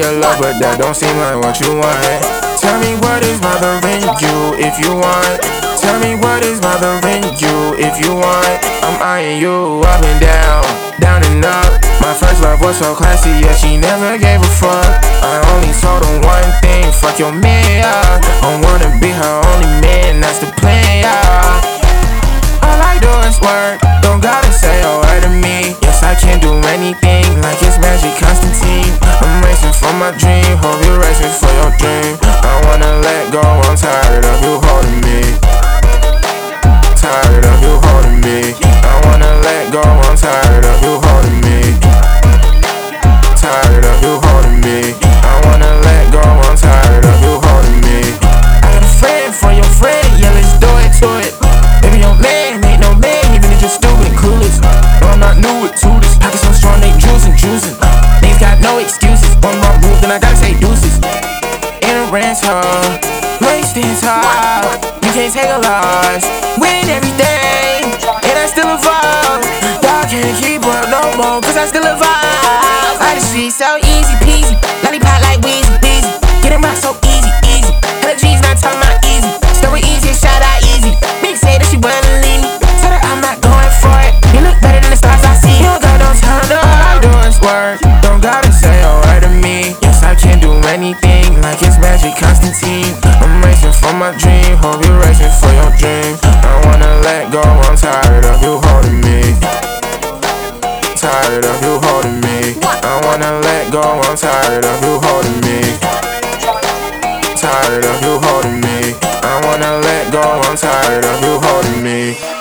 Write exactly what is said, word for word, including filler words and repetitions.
your love, but that don't seem like what you want. Tell me what is bothering you if you want. Tell me what is bothering you if you want. I'm eyeing you up and down, down and up. My first love was so classy, yet she never gave a fuck. I only told her one thing, fuck your man, yeah. I wanna be her only man, that's the plan, yeah. All I do is work, don't gotta say a word to me. Yes, I can do anything, like it's Magic Constantine. I'm racing for my dream, hope you're racing for your dream. I wanna let go, I'm tired of you holding me. Tired of you holding me. I wanna let go, I'm tired of you holding me. Tired of you holding me. I wanna let go, I'm tired of you holding me. I got a friend for your friend, yeah, let's do it to it. Baby, your man ain't no man, even if you're stupid and clueless. No, I'm not new to this. Pockets so strong, they juicing, juicing. Niggas got no excuses. One more move, then I gotta say deuces. In a ranch hall, money stands tall. You can't take a loss. Win everything, and I still evolve. Y'all can't keep up no more, cause I still evolve. I just see so easy peasy, lollipop like Weezy, Weezy. Get him out so easy, easy. Hella G's not talking about easy. Still easy, shout out easy. Big say that she wanna leave me. Tell her I'm not going for it. You look better than the stars I see. You don't got no time, no. All I do is work, don't gotta say a word to me. Yes, I can do anything, like it's Magic Constantine. I'm racing for my dream, hope you're racing for your dream. I wanna let go, I'm tired of you holding me. Tired of you holding me. I wanna let go, I'm tired of you holding me. Tired of you holding me. I wanna let go, I'm tired of you holding me.